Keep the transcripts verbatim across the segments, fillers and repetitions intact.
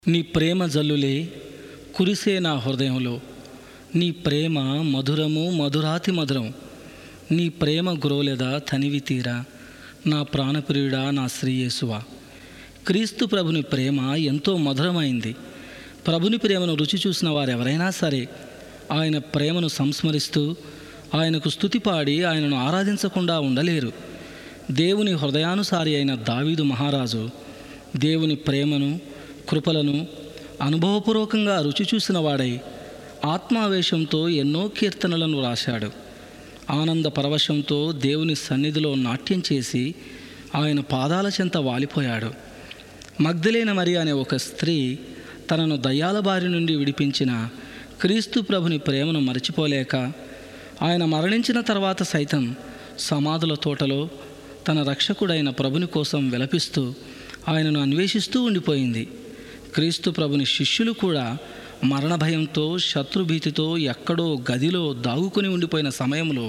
నీ ప్రేమ జల్లులే కురిసే నా హృదయంలో, నీ ప్రేమ మధురము మధురాతి మధురం. నీ ప్రేమ గురోలెద తనివి తీరా, నా ప్రాణప్రియుడా నా శ్రీయేసువా. క్రీస్తు ప్రభుని ప్రేమ ఎంతో మధురమైంది. ప్రభుని ప్రేమను రుచి చూసిన వారెవరైనా సరే ఆయన ప్రేమను సంస్మరిస్తూ ఆయనకు స్తుతి పాడి ఆయనను ఆరాధించకుండా ఉండలేరు. దేవుని హృదయానుసారి అయిన దావీదు మహారాజు దేవుని ప్రేమను కృపలను అనుభవపూర్వకంగా రుచి చూసిన వాడై ఆత్మావేశంతో ఎన్నో కీర్తనలను రాశాడు. ఆనంద పరవశంతో దేవుని సన్నిధిలో నాట్యం చేసి ఆయన పాదాల చెంత వాలిపోయాడు. మగ్దలేన మరి అనే ఒక స్త్రీ తనను దయ్యాల బారి నుండి విడిపించిన క్రీస్తు ప్రభుని ప్రేమను మరచిపోలేక ఆయన మరణించిన తర్వాత సైతం సమాధుల తోటలో తన రక్షకుడైన ప్రభుని కోసం విలపిస్తూ ఆయనను అన్వేషిస్తూ ఉండిపోయింది. క్రీస్తు ప్రభుని శిష్యులు కూడా మరణ భయంతో శత్రుభీతితో ఎక్కడో గదిలో దాగుకొని ఉండిపోయిన సమయంలో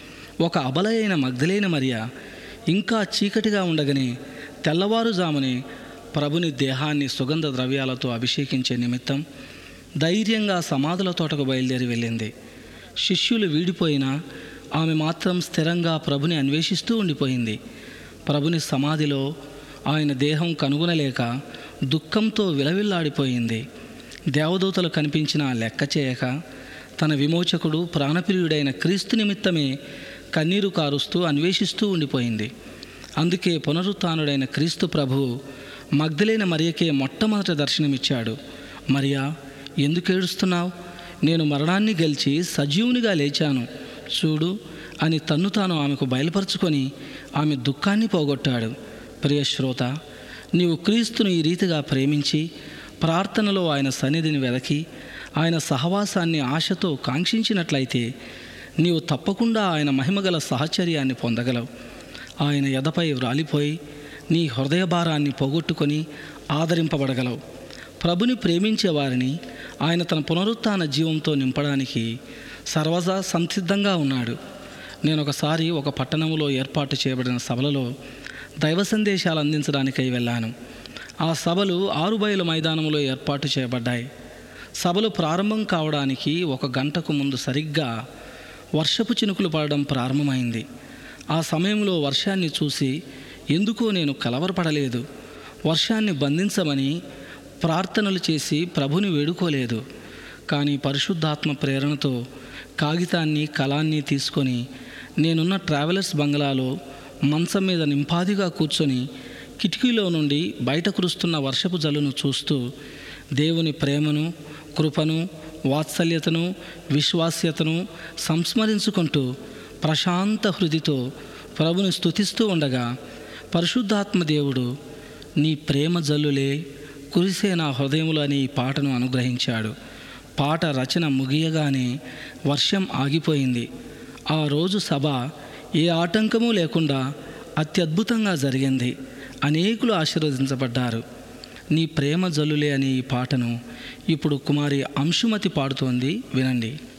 ఒక అబల అయిన మగ్దలేన మరియ ఇంకా చీకటిగా ఉండగానే తెల్లవారుజామునే ప్రభుని దేహాన్ని సుగంధ ద్రవ్యాలతో అభిషేకించే నిమిత్తం ధైర్యంగా సమాధుల తోటకు బయలుదేరి వెళ్ళింది. శిష్యులు వీడిపోయినా ఆమె మాత్రం స్థిరంగా ప్రభుని అన్వేషిస్తూ ఉండిపోయింది. ప్రభుని సమాధిలో ఆయన దేహం కనుగొనలేక దుఃఖంతో విలవిల్లాడిపోయింది. దేవదూతలు కనిపించినా లెక్క చేయక తన విమోచకుడు ప్రాణప్రియుడైన క్రీస్తు నిమిత్తమే కన్నీరు కారుస్తూ అన్వేషిస్తూ ఉండిపోయింది. అందుకే పునరుత్థానుడైన క్రీస్తు ప్రభువు మగ్దలేన మరియకే మొట్టమొదట దర్శనమిచ్చాడు. మరియా, ఎందుకు ఏడుస్తున్నావు? నేను మరణాన్ని గెలిచి సజీవునిగా లేచాను చూడు అని తన్ను తాను ఆమెకు బయలుపరుచుకొని ఆమె దుఃఖాన్ని పోగొట్టాడు. ప్రియ శ్రోత, నీవు క్రీస్తును ఈ రీతిగా ప్రేమించి ప్రార్థనలో ఆయన సన్నిధిని వెదకి ఆయన సహవాసాన్ని ఆశతో కాంక్షించినట్లయితే నీవు తప్పకుండా ఆయన మహిమగల సహచర్యాన్ని పొందగలవు. ఆయన ఎదపై వ్రాలిపోయి నీ హృదయ భారాన్ని పోగొట్టుకొని ఆదరింపబడగలవు. ప్రభుని ప్రేమించే వారిని ఆయన తన పునరుత్థాన జీవంతో నింపడానికి సర్వదా సంసిద్ధంగా ఉన్నాడు. నేను ఒకసారి ఒక పట్టణంలో ఏర్పాటు చేయబడిన సభలలో దైవ సందేశాలు అందించడానికై వెళ్ళాను. ఆ సభలు ఆరుబయలు మైదానంలో ఏర్పాటు చేయబడ్డాయి. సభలు ప్రారంభం కావడానికి ఒక గంటకు ముందు సరిగ్గా వర్షపు చినుకులు పడడం ప్రారంభమైంది. ఆ సమయంలో వర్షాన్ని చూసి ఎందుకో నేను కలవరపడలేదు. వర్షాన్ని బంధించమని ప్రార్థనలు చేసి ప్రభుని వేడుకోలేదు. కానీ పరిశుద్ధాత్మ ప్రేరణతో కాగితాన్ని కలాన్ని తీసుకొని నేనున్న ట్రావెలర్స్ బంగ్లాలో మంచం మీద నింపాదిగా కూర్చొని కిటికీలో నుండి బయట కురుస్తున్న వర్షపు జల్లును చూస్తూ దేవుని ప్రేమను కృపను వాత్సల్యతను విశ్వాస్యతను సంస్మరించుకుంటూ ప్రశాంత హృదితో ప్రభుని స్తుతిస్తూ ఉండగా పరిశుద్ధాత్మ దేవుడు నీ ప్రేమ జల్లులే కురిసే నా హృదయములు అనే ఈ పాటను అనుగ్రహించాడు. పాట రచన ముగియగానే వర్షం ఆగిపోయింది. ఆ రోజు సభ ఏ ఆటంకము లేకుండా అత్యద్భుతంగా జరిగింది. అనేకులు ఆశీర్వదించబడ్డారు. నీ ప్రేమ జల్లులే అనే ఈ పాటను ఇప్పుడు కుమారి అంశుమతి పాడుతోంది, వినండి.